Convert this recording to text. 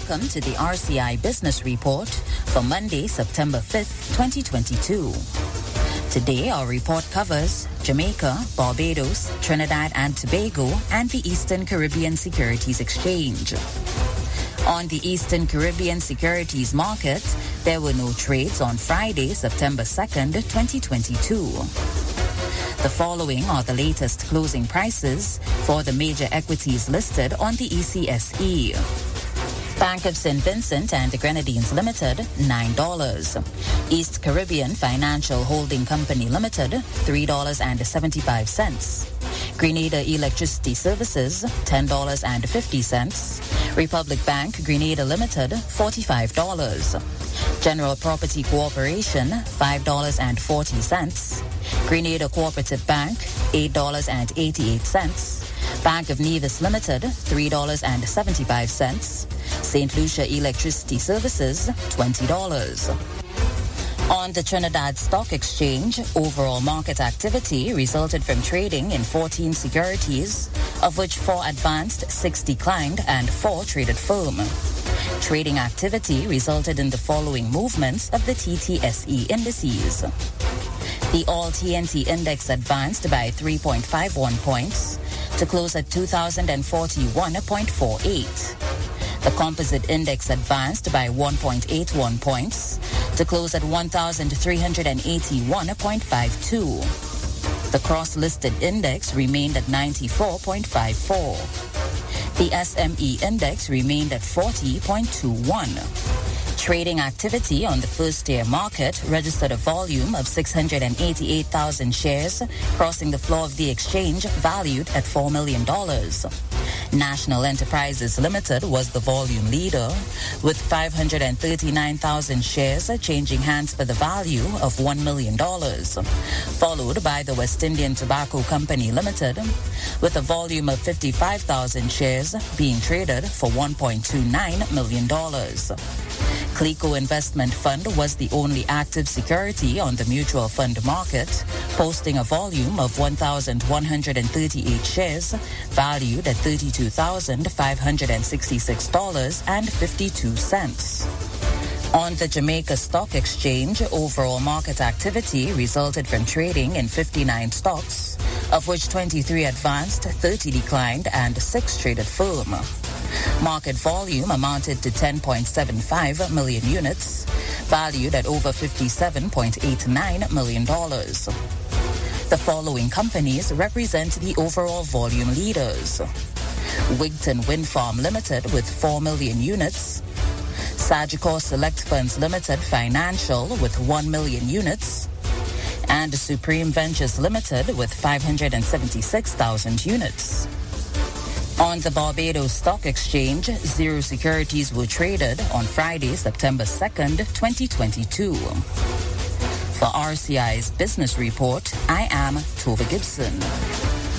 Welcome to the RCI Business Report for Monday, September 5th, 2022. Today, our report covers Jamaica, Barbados, Trinidad and Tobago, and the Eastern Caribbean Securities Exchange. On the Eastern Caribbean Securities Market, there were no trades on Friday, September 2nd, 2022. The following are the latest closing prices for the major equities listed on the ECSE. Bank of St. Vincent and the Grenadines Limited, $9. East Caribbean Financial Holding Company Limited, $3.75. Grenada Electricity Services, $10.50. Republic Bank Grenada Limited, $45. General Property Corporation, $5.40. Grenada Cooperative Bank, $8.88. Bank of Nevis Limited, $3.75. St. Lucia Electricity Services, $20. On the Trinidad Stock Exchange, overall market activity resulted from trading in 14 securities, of which 4 advanced, 6 declined, and 4 traded firm. Trading activity resulted in the following movements of the TTSE indices. The All-TNT Index advanced by 3.51 points to close at 2,041.48. The Composite Index advanced by 1.81 points to close at 1,381.52. The Cross-Listed Index remained at 94.54. The SME Index remained at 40.21. Trading activity on the first-tier market registered a volume of 688,000 shares, crossing the floor of the exchange valued at $4 million. National Enterprises Limited was the volume leader, with 539,000 shares changing hands for the value of $1 million, followed by the West Indian Tobacco Company Limited, with a volume of 55,000 shares being traded for $1.29 million. Clico Investment Fund was the only active security on the mutual fund market, posting a volume of 1,138 shares valued at $32,566.52. On the Jamaica Stock Exchange, overall market activity resulted from trading in 59 stocks, of which 23 advanced, 30 declined, and 6 traded firm. Market volume amounted to 10.75 million units, valued at over $57.89 million. The following companies represent the overall volume leaders: Wigton Wind Farm Limited with 4 million units, Sagicor Select Funds Limited Financial with 1 million units, and Supreme Ventures Limited with 576,000 units. On the Barbados Stock Exchange, 0 securities were traded on Friday, September 2nd, 2022. For RCI's Business Report, I am Tova Gibson.